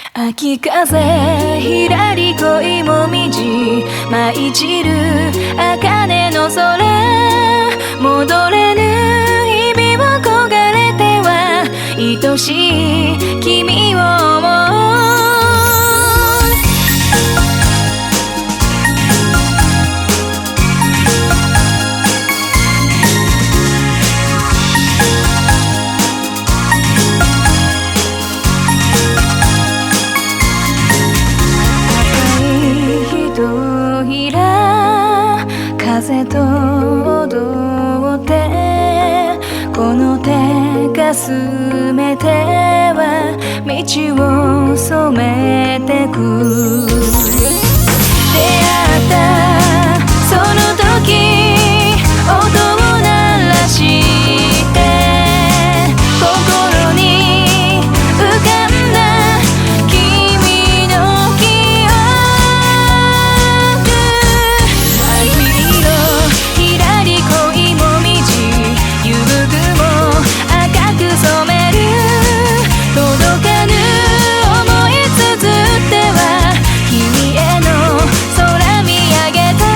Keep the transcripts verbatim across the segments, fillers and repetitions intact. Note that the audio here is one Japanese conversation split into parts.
秋風ひらり恋もみじ舞い散る茜の空戻れぬ日々を焦がれては愛しい君を思う風と踊ってこの手がすめては道を染めてく出会ったその時音を鳴らして心に浮かんだ君の記憶ひらり恋もみじ夕雲赤く染める届かぬ想い綴っては君への空見上げた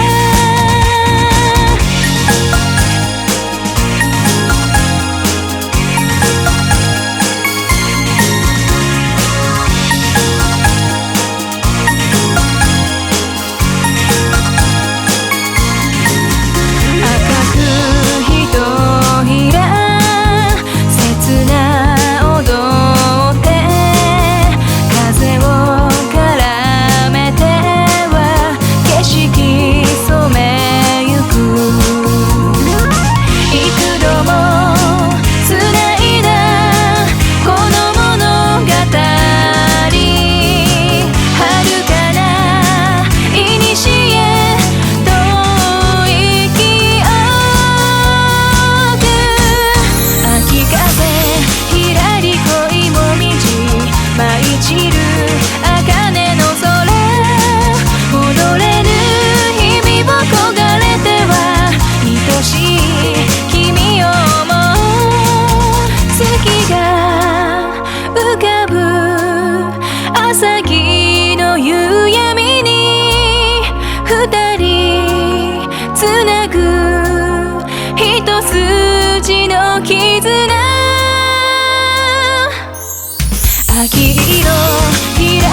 朝日の夕闇に二人つなぐ一筋の絆秋色